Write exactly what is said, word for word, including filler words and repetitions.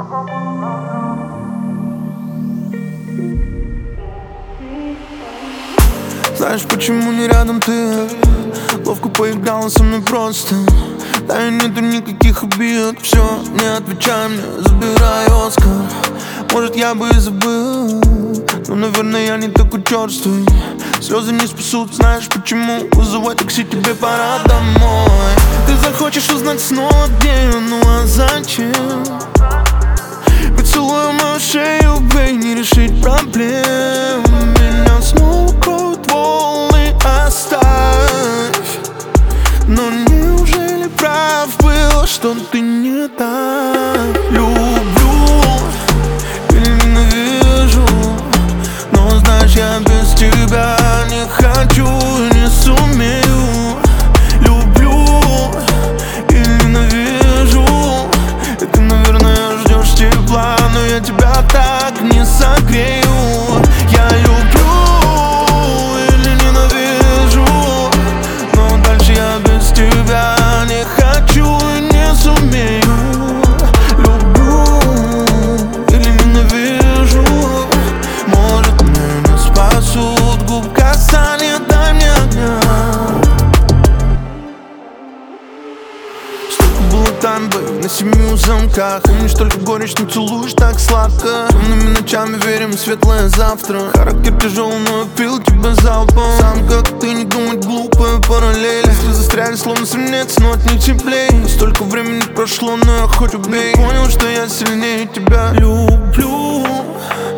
Знаешь, почему не рядом ты? Ловко поиграла со мной просто. Да и нету никаких обид. Все, не отвечай мне, забирай Оскар. Может, я бы и забыл, но, наверное, я не такой черствый. Слезы не спасут, знаешь почему? Вызывай такси, тебе пора домой. Ты захочешь узнать снова, где я, ну а зачем? Поцелуй мою шею, бей, не решить проблем. Меня снова кроют волны, оставь. Но неужели прав был, что ты не так? Люблю или ненавижу, но знаешь, я без тебя не хочу и не сумею. Люблю или ненавижу, и ты, наверное, ждешь тепла, но я тебя так не согрею. Я люблю или ненавижу, но дальше я без тебя не хочу и не сумею. Люблю или ненавижу, может, меня не спасут губ касания, дай мне огня. Столько было тайн, бэй, на семи замках. Помнишь только горечь, но целуешь так сладко. Темными ночами верим в светлое завтра. Характер тяжелый, но я пил тебя залпом. Сам как ты, не думать глупые параллели. Если застряли, словно свинец, но от них теплей. Столько времени прошло, но я хоть убей. Понял, что я сильнее тебя. Люблю